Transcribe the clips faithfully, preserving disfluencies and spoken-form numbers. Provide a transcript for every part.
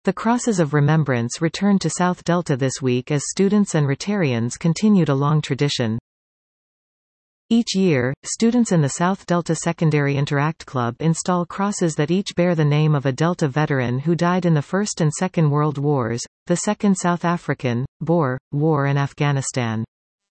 The Crosses of Remembrance returned to South Delta this week as students and Rotarians continued a long tradition. Each year, students in the South Delta Secondary Interact Club install crosses that each bear the name of a Delta veteran who died in the First and Second World Wars, the Second South African, Boer, War and Afghanistan.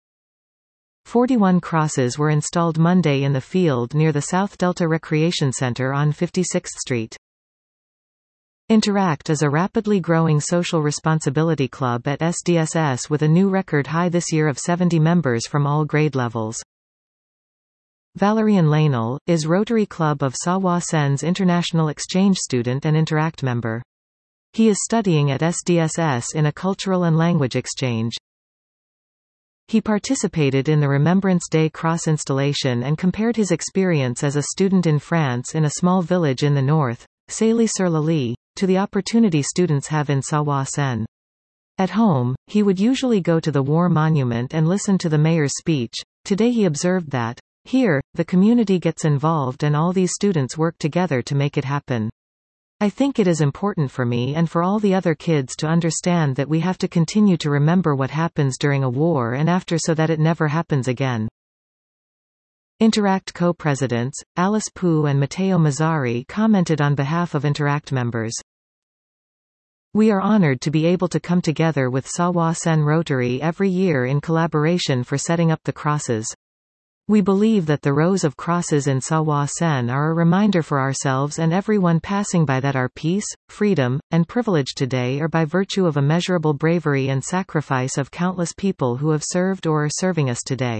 forty-one crosses were installed Monday in the field near the South Delta Recreation Center on fifty-sixth Street. Interact is a rapidly growing social responsibility club at S D S S with a new record high this year of seventy members from all grade levels. Valerian Lainel is Rotary Club of Sawa Sen's International Exchange student and Interact member. He is studying at S D S S in a cultural and language exchange. He participated in the Remembrance Day cross installation and compared his experience as a student in France in a small village in the north, Sailly-sur-Lally, to the opportunity students have in Sawa Sen. At home, he would usually go to the war monument and listen to the mayor's speech. Today he observed that, here, the community gets involved and all these students work together to make it happen. I think it is important for me and for all the other kids to understand that we have to continue to remember what happens during a war and after so that it never happens again. Interact co-presidents, Alice Poo and Matteo Mazzari commented on behalf of Interact members. We are honored to be able to come together with Sawa Sen Rotary every year in collaboration for setting up the crosses. We believe that the rows of crosses in Sawa Sen are a reminder for ourselves and everyone passing by that our peace, freedom, and privilege today are by virtue of immeasurable bravery and sacrifice of countless people who have served or are serving us today.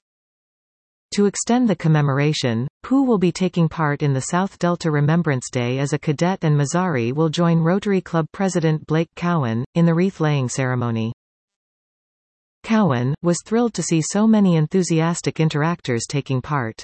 To extend the commemoration, Pooh will be taking part in the South Delta Remembrance Day as a cadet and Mazzari will join Rotary Club President Blake Cowan, in the wreath-laying ceremony. Cowan was thrilled to see so many enthusiastic interactors taking part.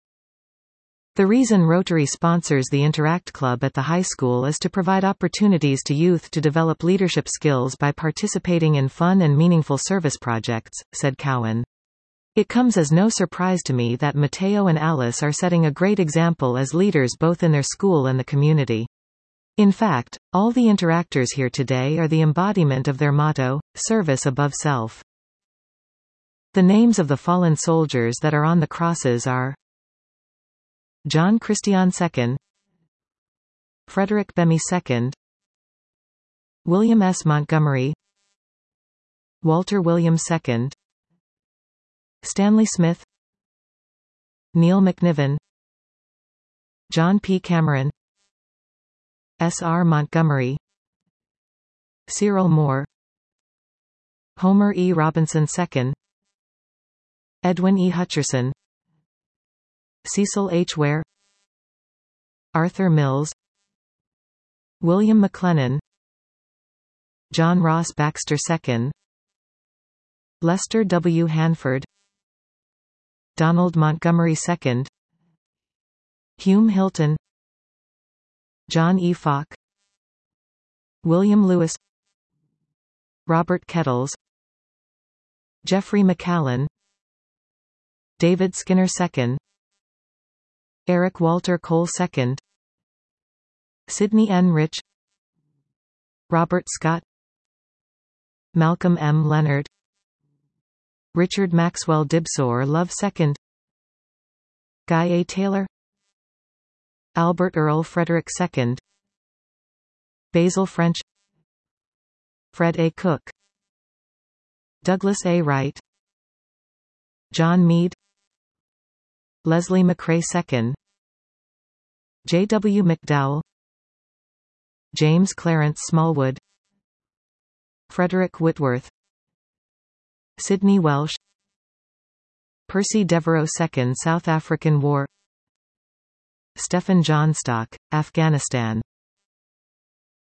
The reason Rotary sponsors the Interact Club at the high school is to provide opportunities to youth to develop leadership skills by participating in fun and meaningful service projects, said Cowan. It comes as no surprise to me that Matteo and Alice are setting a great example as leaders both in their school and the community. In fact, all the interactors here today are the embodiment of their motto, service above self. The names of the fallen soldiers that are on the crosses are John Christian the Second, Frederick Bemy the Second, William S. Montgomery, Walter Williams the Second, Stanley Smith, Neil McNiven, John P. Cameron, S. R. Montgomery, Cyril Moore, Homer E. Robinson the Second, Edwin E. Hutcherson, Cecil H. Ware, Arthur Mills, William McLennan, John Ross Baxter the Second, Lester W. Hanford, Donald Montgomery the Second, Hume Hilton, John E. Falk, William Lewis, Robert Kettles, Jeffrey McCallan, David Skinner the Second, Eric Walter Cole the Second, Sidney N. Rich, Robert Scott, Malcolm M. Leonard, Richard Maxwell Dibsor Love the Second, Guy A. Taylor, Albert Earl Frederick the Second, Basil French, Fred A. Cook, Douglas A. Wright, John Meade, Leslie McRae the Second, J. W. McDowell, James Clarence Smallwood, Frederick Whitworth, Sidney Welsh, Percy Devereux the Second South African War, Stephen Johnstock, Afghanistan.